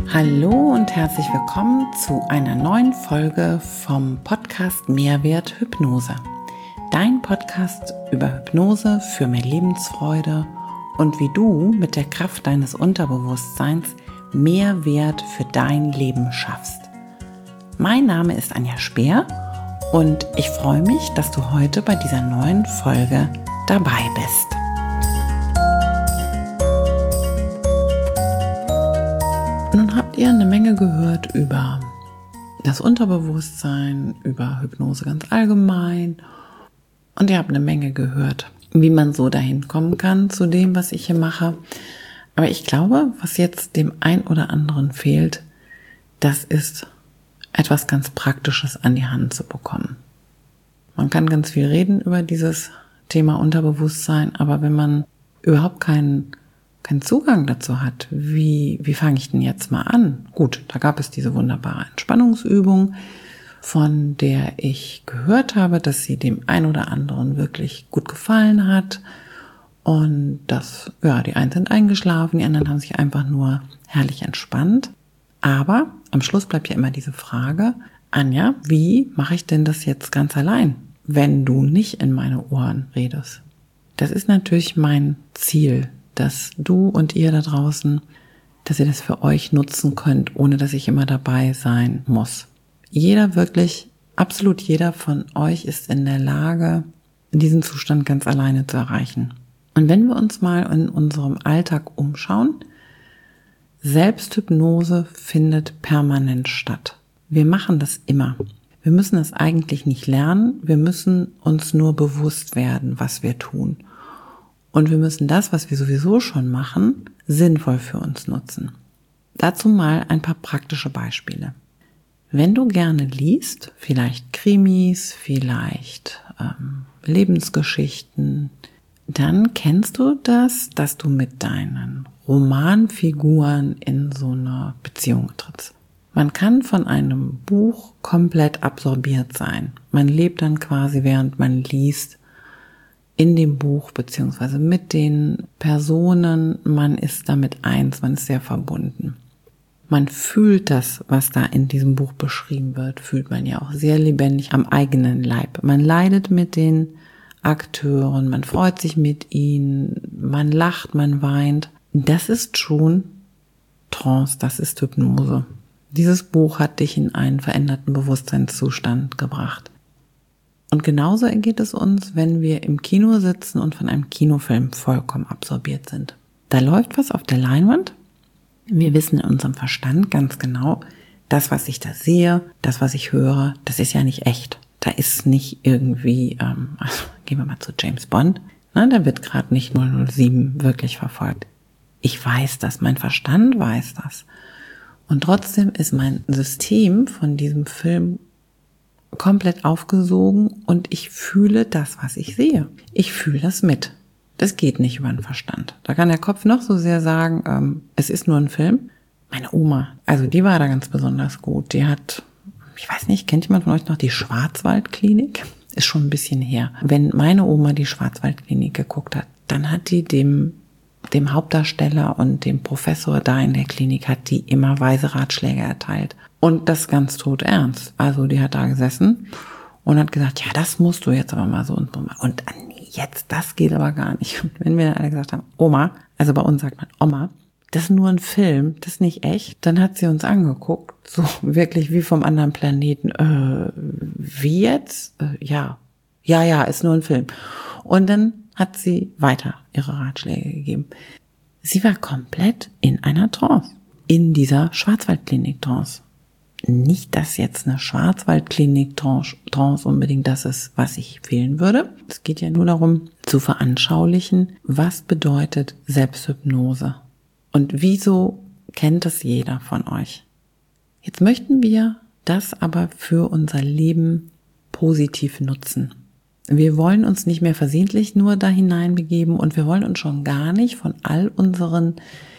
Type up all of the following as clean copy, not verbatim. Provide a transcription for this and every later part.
Hallo und herzlich willkommen zu einer neuen Folge vom Podcast Mehrwert Hypnose. Dein Podcast über Hypnose für mehr Lebensfreude und wie du mit der Kraft deines Unterbewusstseins mehr Wert für dein Leben schaffst. Mein Name ist Anja Speer und ich freue mich, dass du heute bei dieser neuen Folge dabei bist. Nun habt ihr eine Menge gehört über das Unterbewusstsein, über Hypnose ganz allgemein und ihr habt eine Menge gehört, wie man so dahin kommen kann zu dem, was ich hier mache. Aber ich glaube, was jetzt dem einen oder anderen fehlt, das ist etwas ganz Praktisches an die Hand zu bekommen. Man kann ganz viel reden über dieses Thema Unterbewusstsein, aber wenn man überhaupt keinen Zugang dazu hat, wie fange ich denn jetzt mal an? Gut, da gab es diese wunderbare Entspannungsübung, von der ich gehört habe, dass sie dem einen oder anderen wirklich gut gefallen hat. Und die einen sind eingeschlafen, die anderen haben sich einfach nur herrlich entspannt. Aber am Schluss bleibt ja immer diese Frage, Anja, wie mache ich denn das jetzt ganz allein, wenn du nicht in meine Ohren redest? Das ist natürlich mein Ziel, dass du und ihr da draußen, dass ihr das für euch nutzen könnt, ohne dass ich immer dabei sein muss. Absolut jeder von euch ist in der Lage, diesen Zustand ganz alleine zu erreichen. Und wenn wir uns mal in unserem Alltag umschauen, Selbsthypnose findet permanent statt. Wir machen das immer. Wir müssen es eigentlich nicht lernen, wir müssen uns nur bewusst werden, was wir tun. Und wir müssen das, was wir sowieso schon machen, sinnvoll für uns nutzen. Dazu mal ein paar praktische Beispiele. Wenn du gerne liest, vielleicht Krimis, vielleicht Lebensgeschichten, dann kennst du das, dass du mit deinen Romanfiguren in so eine Beziehung trittst. Man kann von einem Buch komplett absorbiert sein. Man lebt dann quasi, während man liest, in dem Buch beziehungsweise mit den Personen. Man ist damit eins, man ist sehr verbunden. Man fühlt das, was da in diesem Buch beschrieben wird, fühlt man ja auch sehr lebendig am eigenen Leib. Man leidet mit den Akteuren, man freut sich mit ihnen, man lacht, man weint. Das ist schon Trance, das ist Hypnose. Dieses Buch hat dich in einen veränderten Bewusstseinszustand gebracht. Und genauso ergeht es uns, wenn wir im Kino sitzen und von einem Kinofilm vollkommen absorbiert sind. Da läuft was auf der Leinwand. Wir wissen in unserem Verstand ganz genau, das, was ich da sehe, das, was ich höre, das ist ja nicht echt. Da ist nicht irgendwie, gehen wir mal zu James Bond, da wird gerade nicht 007 wirklich verfolgt. Ich weiß das, mein Verstand weiß das. Und trotzdem ist mein System von diesem Film komplett aufgesogen und ich fühle das, was ich sehe. Ich fühle das mit. Das geht nicht über den Verstand. Da kann der Kopf noch so sehr sagen, es ist nur ein Film. Meine Oma, also die war da ganz besonders gut. Die hat, ich weiß nicht, kennt jemand von euch noch die Schwarzwaldklinik? Ist schon ein bisschen her. Wenn meine Oma die Schwarzwaldklinik geguckt hat, dann hat die dem Hauptdarsteller und dem Professor da in der Klinik hat die immer weise Ratschläge erteilt. Und das ganz todernst. Also die hat da gesessen und hat gesagt, ja, das musst du jetzt aber mal so und so machen. Und jetzt, das geht aber gar nicht. Und wenn wir dann alle gesagt haben, Oma, also bei uns sagt man Oma, das ist nur ein Film, das ist nicht echt, dann hat sie uns angeguckt, so wirklich wie vom anderen Planeten. Wie jetzt? Ja, ist nur ein Film. Und dann hat sie weiter ihre Ratschläge gegeben. Sie war komplett in einer Trance, in dieser Schwarzwaldklinik-Trance. Nicht, dass jetzt eine Schwarzwaldklinik-Trance unbedingt das ist, was ich empfehlen würde. Es geht ja nur darum, zu veranschaulichen, was bedeutet Selbsthypnose und wieso kennt es jeder von euch. Jetzt möchten wir das aber für unser Leben positiv nutzen. Wir wollen uns nicht mehr versehentlich nur da hineinbegeben und wir wollen uns schon gar nicht von all unseren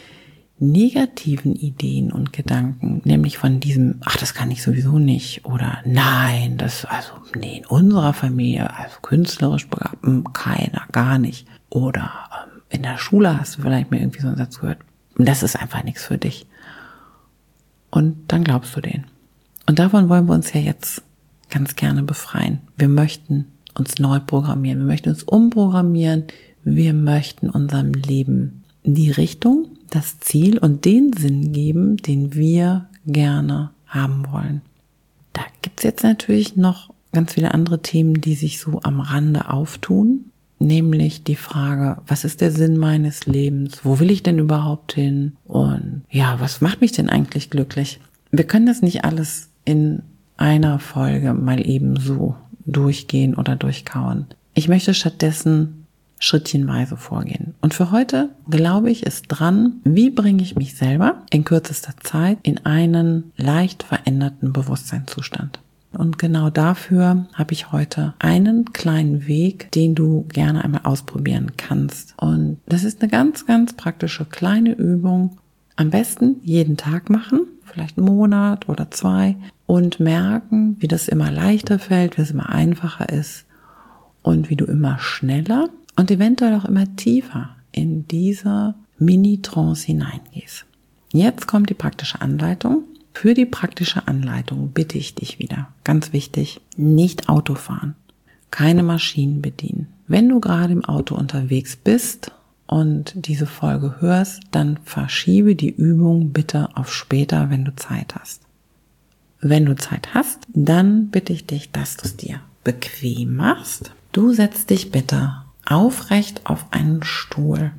negativen Ideen und Gedanken, nämlich von diesem, das kann ich sowieso nicht oder nein, in unserer Familie, also künstlerisch begabt, keiner, gar nicht. Oder in der Schule hast du vielleicht mal irgendwie so einen Satz gehört, das ist einfach nichts für dich. und dann glaubst du denen. Und davon wollen wir uns ja jetzt ganz gerne befreien. Wir möchten uns neu programmieren, wir möchten uns umprogrammieren, wir möchten unserem Leben die Richtung, das Ziel und den Sinn geben, den wir gerne haben wollen. Da gibt's jetzt natürlich noch ganz viele andere Themen, die sich so am Rande auftun, nämlich die Frage, was ist der Sinn meines Lebens? Wo will ich denn überhaupt hin? Und ja, was macht mich denn eigentlich glücklich? Wir können das nicht alles in einer Folge mal eben so durchgehen oder durchkauen. Ich möchte stattdessen schrittchenweise vorgehen. Und für heute, glaube ich, ist dran, wie bringe ich mich selber in kürzester Zeit in einen leicht veränderten Bewusstseinszustand. Und genau dafür habe ich heute einen kleinen Weg, den du gerne einmal ausprobieren kannst. Und das ist eine ganz, ganz praktische kleine Übung. Am besten jeden Tag machen, vielleicht einen Monat oder 2 und merken, wie das immer leichter fällt, wie es immer einfacher ist und wie du immer schneller und eventuell auch immer tiefer in diese Mini-Trance hineingehst. Jetzt kommt die praktische Anleitung. Für die praktische Anleitung bitte ich dich wieder, ganz wichtig, nicht Auto fahren, keine Maschinen bedienen. Wenn du gerade im Auto unterwegs bist und diese Folge hörst, dann verschiebe die Übung bitte auf später, wenn du Zeit hast. Wenn du Zeit hast, dann bitte ich dich, dass du es dir bequem machst. Du setzt dich bitte aufrecht auf einen Stuhl.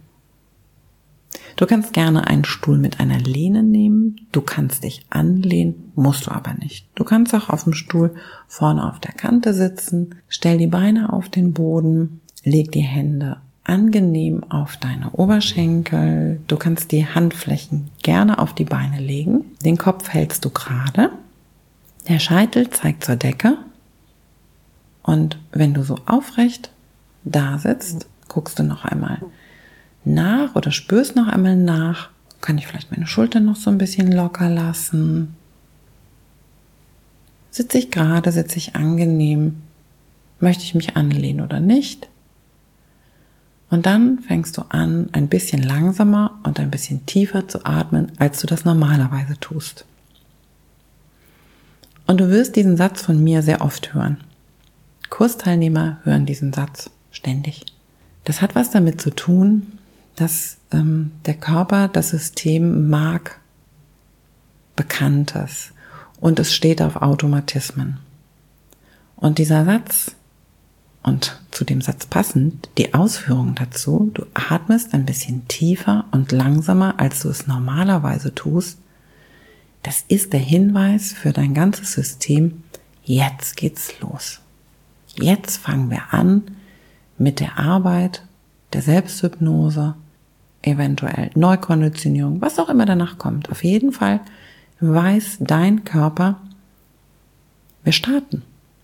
Du kannst gerne einen Stuhl mit einer Lehne nehmen. Du kannst dich anlehnen, musst du aber nicht. Du kannst auch auf dem Stuhl vorne auf der Kante sitzen. Stell die Beine auf den Boden. Leg die Hände angenehm auf deine Oberschenkel. Du kannst die Handflächen gerne auf die Beine legen. Den Kopf hältst du gerade. Der Scheitel zeigt zur Decke. Und wenn du so aufrecht da sitzt, guckst du noch einmal nach oder spürst noch einmal nach. Kann ich vielleicht meine Schultern noch so ein bisschen locker lassen? Sitze ich gerade, sitze ich angenehm? Möchte ich mich anlehnen oder nicht? Und dann fängst du an, ein bisschen langsamer und ein bisschen tiefer zu atmen, als du das normalerweise tust. Und du wirst diesen Satz von mir sehr oft hören. Kursteilnehmer hören diesen Satz ständig. Das hat was damit zu tun, dass der Körper, das System mag Bekanntes und es steht auf Automatismen. Und dieser Satz und zu dem Satz passend die Ausführung dazu, du atmest ein bisschen tiefer und langsamer, als du es normalerweise tust, das ist der Hinweis für dein ganzes System, jetzt geht's los. Jetzt fangen wir an mit der Arbeit, der Selbsthypnose, eventuell Neukonditionierung, was auch immer danach kommt. Auf jeden Fall weiß dein Körper, wir starten.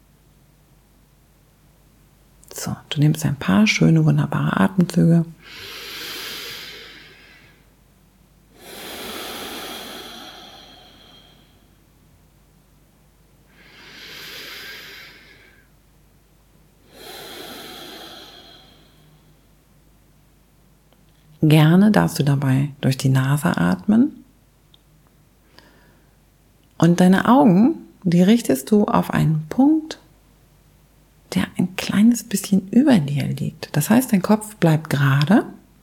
So, du nimmst ein paar schöne, wunderbare Atemzüge. Gerne darfst du dabei durch die Nase atmen. Und deine Augen, die richtest du auf einen Punkt, der ein kleines bisschen über dir liegt. Das heißt, dein Kopf bleibt gerade,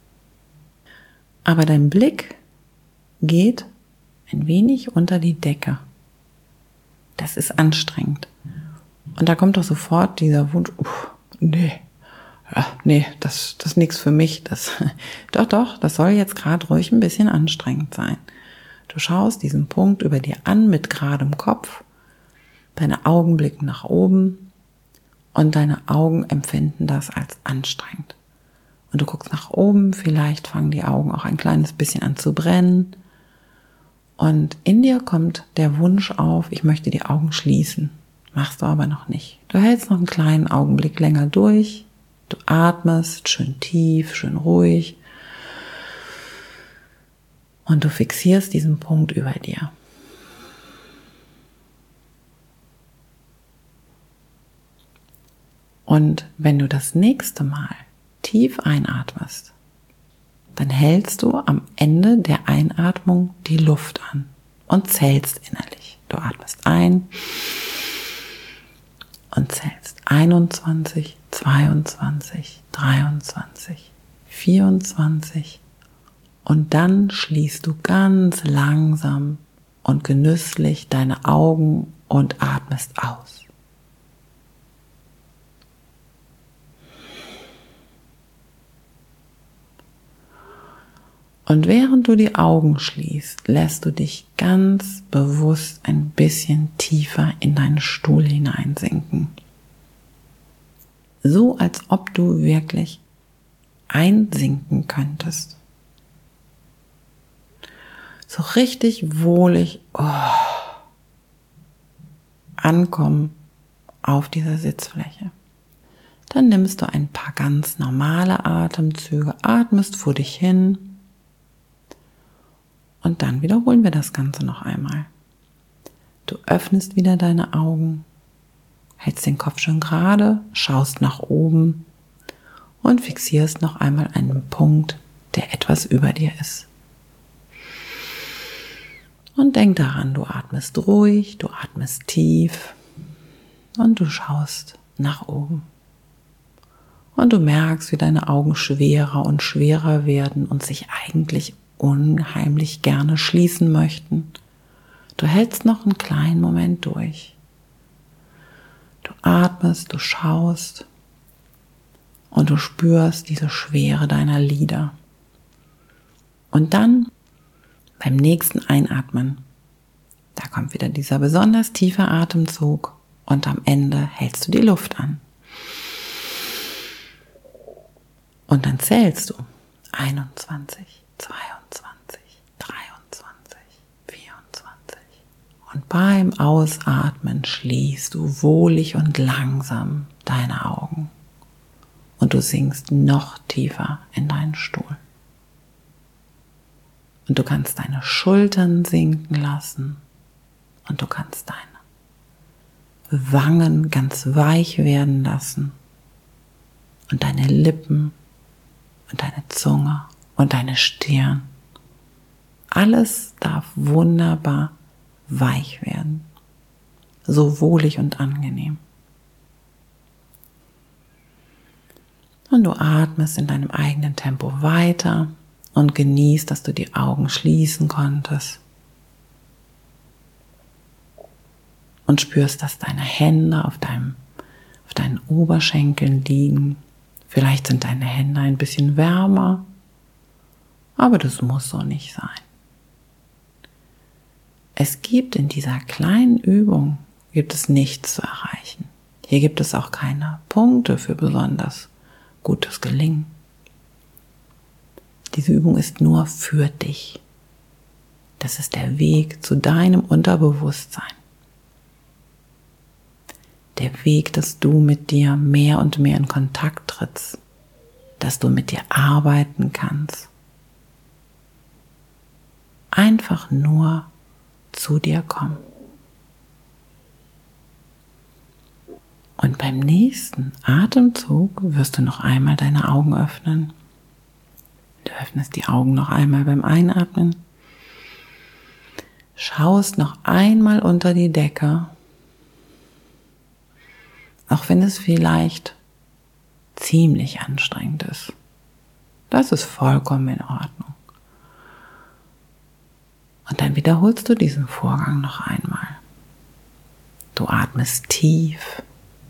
aber dein Blick geht ein wenig unter die Decke. Das ist anstrengend. Und da kommt doch sofort dieser Wunsch, das ist nichts für mich. Doch, das soll jetzt gerade ruhig ein bisschen anstrengend sein. Du schaust diesen Punkt über dir an mit geradem Kopf, deine Augen blicken nach oben und deine Augen empfinden das als anstrengend. Und du guckst nach oben, vielleicht fangen die Augen auch ein kleines bisschen an zu brennen. Und in dir kommt der Wunsch auf, ich möchte die Augen schließen. Machst du aber noch nicht. Du hältst noch einen kleinen Augenblick länger durch. Du atmest schön tief, schön ruhig. Und du fixierst diesen Punkt über dir. Und wenn du das nächste Mal tief einatmest, dann hältst du am Ende der Einatmung die Luft an. und zählst innerlich. Du atmest ein und zählst 21, 22, 23, 24 und dann schließt du ganz langsam und genüsslich deine Augen und atmest aus. Und während du die Augen schließt, lässt du dich ganz bewusst ein bisschen tiefer in deinen Stuhl hineinsinken. So als ob du wirklich einsinken könntest. So richtig wohlig ankommen auf dieser Sitzfläche. Dann nimmst du ein paar ganz normale Atemzüge, atmest vor dich hin und dann wiederholen wir das Ganze noch einmal. Du öffnest wieder deine Augen, hältst den Kopf schön gerade, schaust nach oben und fixierst noch einmal einen Punkt, der etwas über dir ist. Und denk daran, du atmest ruhig, du atmest tief und du schaust nach oben. Und du merkst, wie deine Augen schwerer und schwerer werden und sich eigentlich unheimlich gerne schließen möchten. Du hältst noch einen kleinen Moment durch. Du atmest, du schaust und du spürst diese Schwere deiner Lider. Und dann beim nächsten Einatmen, da kommt wieder dieser besonders tiefe Atemzug und am Ende hältst du die Luft an. Und dann zählst du 21, 22, 23, 24. Und beim Ausatmen schließt du wohlig und langsam deine Augen. Und du sinkst noch tiefer in deinen Stuhl. Und du kannst deine Schultern sinken lassen. Und du kannst deine Wangen ganz weich werden lassen. Und deine Lippen und deine Zunge und deine Stirn. Alles darf wunderbar weich werden. So wohlig und angenehm. Und du atmest in deinem eigenen Tempo weiter und genießt, dass du die Augen schließen konntest. Und spürst, dass deine Hände auf deinen Oberschenkeln liegen. Vielleicht sind deine Hände ein bisschen wärmer, aber das muss so nicht sein. Es gibt in dieser kleinen Übung, nichts zu erreichen. Hier gibt es auch keine Punkte für besonders gutes Gelingen. Diese Übung ist nur für dich. Das ist der Weg zu deinem Unterbewusstsein. Der Weg, dass du mit dir mehr und mehr in Kontakt trittst, dass du mit dir arbeiten kannst. Einfach nur zu dir kommen. Und beim nächsten Atemzug wirst du noch einmal deine Augen öffnen. Du öffnest die Augen noch einmal beim Einatmen. Schaust noch einmal unter die Decke. Auch wenn es vielleicht ziemlich anstrengend ist. Das ist vollkommen in Ordnung. Und dann wiederholst du diesen Vorgang noch einmal. Du atmest tief.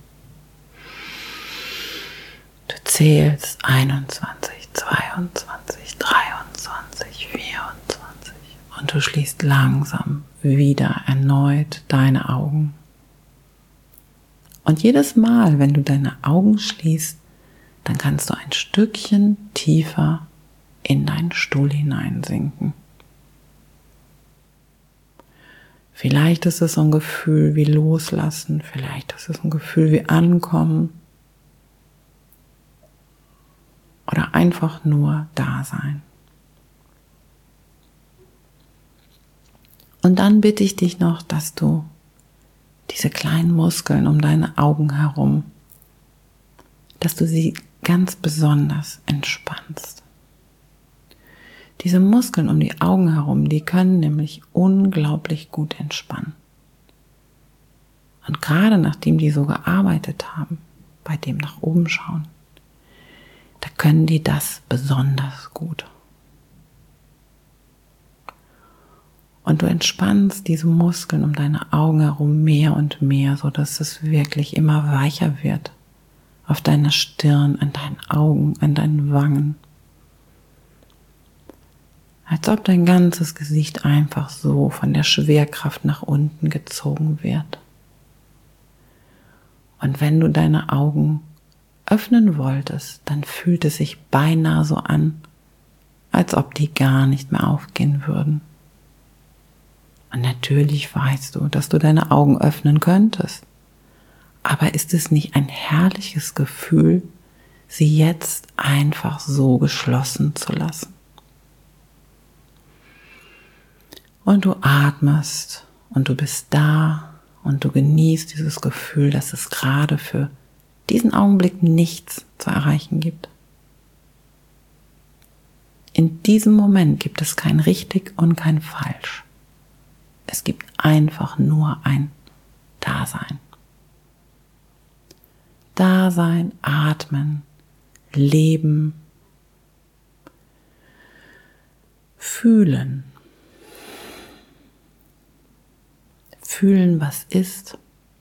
Du zählst 21, 22, 23, 24 und du schließt langsam wieder erneut deine Augen. Und jedes Mal, wenn du deine Augen schließt, dann kannst du ein Stückchen tiefer in deinen Stuhl hineinsinken. Vielleicht ist es so ein Gefühl wie Loslassen, vielleicht ist es ein Gefühl wie Ankommen oder einfach nur da sein. Und dann bitte ich dich noch, dass du diese kleinen Muskeln um deine Augen herum, dass du sie ganz besonders entspannst. Diese Muskeln um die Augen herum, die können nämlich unglaublich gut entspannen. Und gerade nachdem die so gearbeitet haben, bei dem nach oben schauen, da können die das besonders gut. Und du entspannst diese Muskeln um deine Augen herum mehr und mehr, sodass es wirklich immer weicher wird. Auf deiner Stirn, an deinen Augen, an deinen Wangen. Als ob dein ganzes Gesicht einfach so von der Schwerkraft nach unten gezogen wird. Und wenn du deine Augen öffnen wolltest, dann fühlt es sich beinahe so an, als ob die gar nicht mehr aufgehen würden. Und natürlich weißt du, dass du deine Augen öffnen könntest. Aber ist es nicht ein herrliches Gefühl, sie jetzt einfach so geschlossen zu lassen? Und du atmest und du bist da und du genießt dieses Gefühl, dass es gerade für diesen Augenblick nichts zu erreichen gibt. In diesem Moment gibt es kein richtig und kein falsch. Es gibt einfach nur ein Dasein. Dasein, atmen, leben, fühlen. Fühlen, was ist.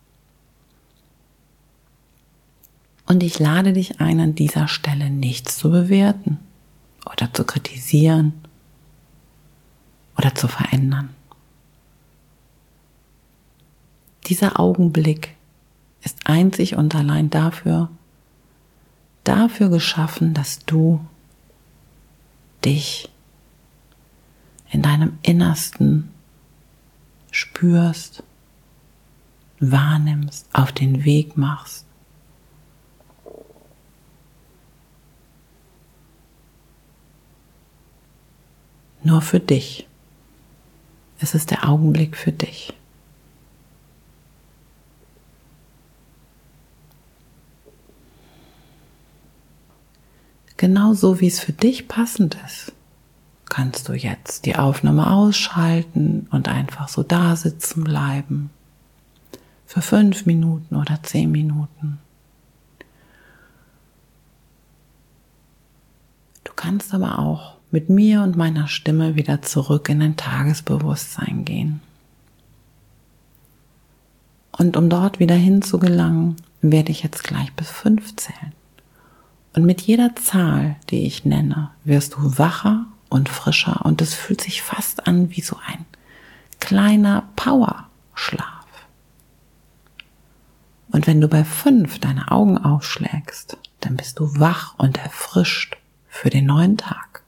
Und ich lade dich ein, an dieser Stelle nichts zu bewerten oder zu kritisieren oder zu verändern. Dieser Augenblick ist einzig und allein dafür geschaffen, dass du dich in deinem Innersten spürst, wahrnimmst, auf den Weg machst. Nur für dich. Es ist der Augenblick für dich. Genauso wie es für dich passend ist, kannst du jetzt die Aufnahme ausschalten und einfach so da sitzen bleiben. Für 5 Minuten oder 10 Minuten. Du kannst aber auch mit mir und meiner Stimme wieder zurück in dein Tagesbewusstsein gehen. Und um dort wieder hinzugelangen, werde ich jetzt gleich bis 5 zählen. Und mit jeder Zahl, die ich nenne, wirst du wacher und frischer und es fühlt sich fast an wie so ein kleiner Powerschlaf. Und wenn du bei 5 deine Augen aufschlägst, dann bist du wach und erfrischt für den neuen Tag.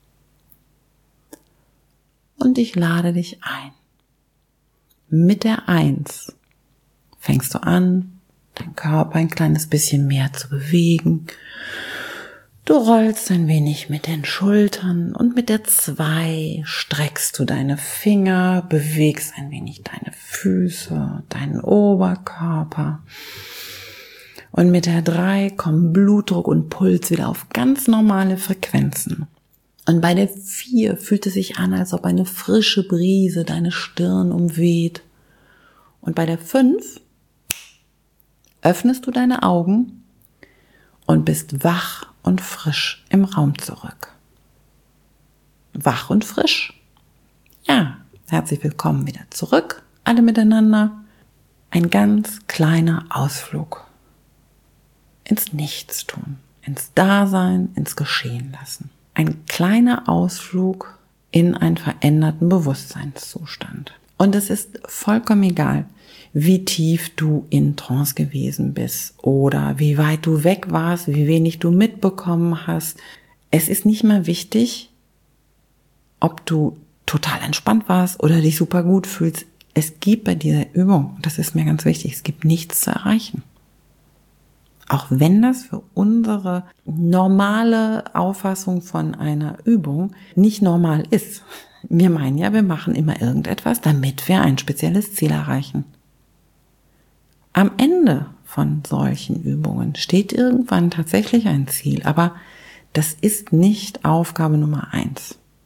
Und ich lade dich ein. Mit der 1 fängst du an, deinen Körper ein kleines bisschen mehr zu bewegen. Du rollst ein wenig mit den Schultern und mit der 2 streckst du deine Finger, bewegst ein wenig deine Füße, deinen Oberkörper. Und mit der 3 kommen Blutdruck und Puls wieder auf ganz normale Frequenzen. Und bei der 4 fühlt es sich an, als ob eine frische Brise deine Stirn umweht. Und bei der 5 öffnest du deine Augen und bist wach und frisch im Raum zurück. Wach und frisch? Ja, herzlich willkommen wieder zurück, alle miteinander. Ein ganz kleiner Ausflug ins Nichtstun, ins Dasein, ins Geschehen lassen. Ein kleiner Ausflug in einen veränderten Bewusstseinszustand. Und es ist vollkommen egal, wie tief du in Trance gewesen bist oder wie weit du weg warst, wie wenig du mitbekommen hast. Es ist nicht mehr wichtig, ob du total entspannt warst oder dich super gut fühlst. Es gibt bei dieser Übung, das ist mir ganz wichtig, es gibt nichts zu erreichen. Auch wenn das für unsere normale Auffassung von einer Übung nicht normal ist. Wir meinen ja, wir machen immer irgendetwas, damit wir ein spezielles Ziel erreichen. Am Ende von solchen Übungen steht irgendwann tatsächlich ein Ziel, aber das ist nicht Aufgabe Nummer 1.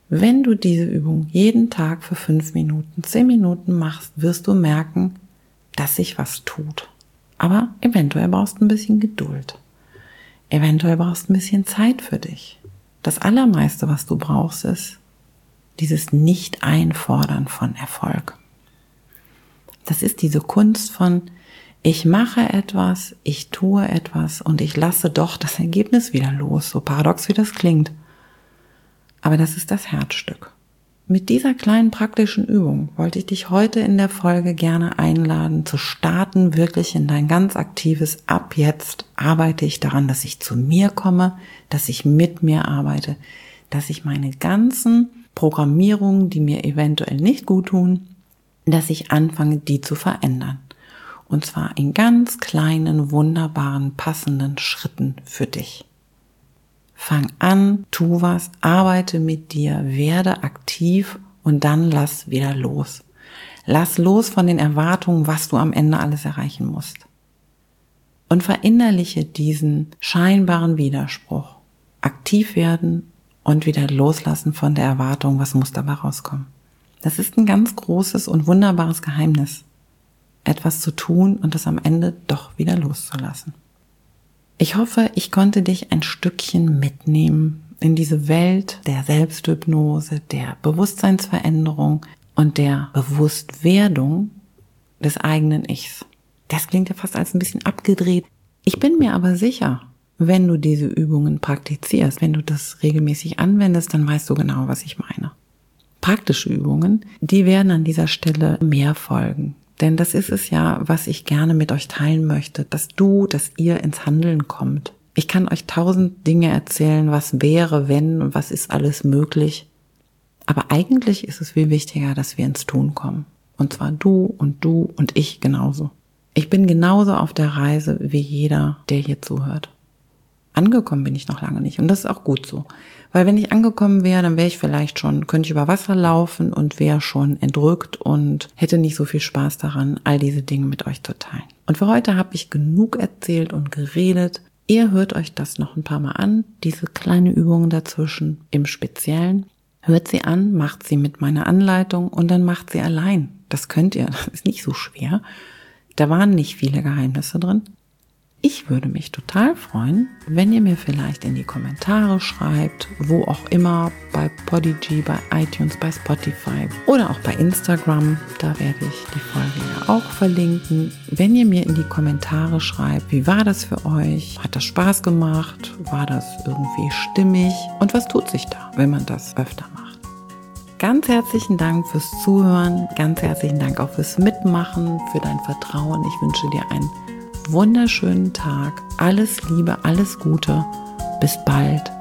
Wenn du diese Übung jeden Tag für 5 Minuten, 10 Minuten machst, wirst du merken, dass sich was tut. Aber eventuell brauchst du ein bisschen Geduld. Eventuell brauchst du ein bisschen Zeit für dich. Das Allermeiste, was du brauchst, ist dieses Nicht-Einfordern von Erfolg. Das ist diese Kunst von, ich mache etwas, ich tue etwas und ich lasse doch das Ergebnis wieder los, so paradox wie das klingt. Aber das ist das Herzstück. Mit dieser kleinen praktischen Übung wollte ich dich heute in der Folge gerne einladen, zu starten, wirklich in dein ganz aktives Ab jetzt arbeite ich daran, dass ich zu mir komme, dass ich mit mir arbeite, dass ich meine ganzen Programmierungen, die mir eventuell nicht gut tun, dass ich anfange, die zu verändern. Und zwar in ganz kleinen, wunderbaren, passenden Schritten für dich. Fang an, tu was, arbeite mit dir, werde aktiv und dann lass wieder los. Lass los von den Erwartungen, was du am Ende alles erreichen musst. Und verinnerliche diesen scheinbaren Widerspruch. Aktiv werden und wieder loslassen von der Erwartung, was muss dabei rauskommen. Das ist ein ganz großes und wunderbares Geheimnis, etwas zu tun und es am Ende doch wieder loszulassen. Ich hoffe, ich konnte dich ein Stückchen mitnehmen in diese Welt der Selbsthypnose, der Bewusstseinsveränderung und der Bewusstwerdung des eigenen Ichs. Das klingt ja fast als ein bisschen abgedreht. Ich bin mir aber sicher, wenn du diese Übungen praktizierst, wenn du das regelmäßig anwendest, dann weißt du genau, was ich meine. Praktische Übungen, die werden an dieser Stelle mehr folgen. Denn das ist es ja, was ich gerne mit euch teilen möchte, dass ihr ins Handeln kommt. Ich kann euch 1000 Dinge erzählen, was wäre, wenn und was ist alles möglich. Aber eigentlich ist es viel wichtiger, dass wir ins Tun kommen. Und zwar du und ich genauso. Ich bin genauso auf der Reise wie jeder, der hier zuhört. Angekommen bin ich noch lange nicht und das ist auch gut so. Weil wenn ich angekommen wäre, dann wäre ich vielleicht schon, könnte ich über Wasser laufen und wäre schon entrückt und hätte nicht so viel Spaß daran, all diese Dinge mit euch zu teilen. Und für heute habe ich genug erzählt und geredet. Ihr hört euch das noch ein paar Mal an, diese kleine Übungen dazwischen im Speziellen. Hört sie an, macht sie mit meiner Anleitung und dann macht sie allein. Das könnt ihr, das ist nicht so schwer. Da waren nicht viele Geheimnisse drin. Ich würde mich total freuen, wenn ihr mir vielleicht in die Kommentare schreibt, wo auch immer, bei Podigy, bei iTunes, bei Spotify oder auch bei Instagram, da werde ich die Folge ja auch verlinken. Wenn ihr mir in die Kommentare schreibt, wie war das für euch? Hat das Spaß gemacht? War das irgendwie stimmig? Und was tut sich da, wenn man das öfter macht? Ganz herzlichen Dank fürs Zuhören, ganz herzlichen Dank auch fürs Mitmachen, für dein Vertrauen. Ich wünsche dir einen wunderschönen Tag. Alles Liebe, alles Gute. Bis bald.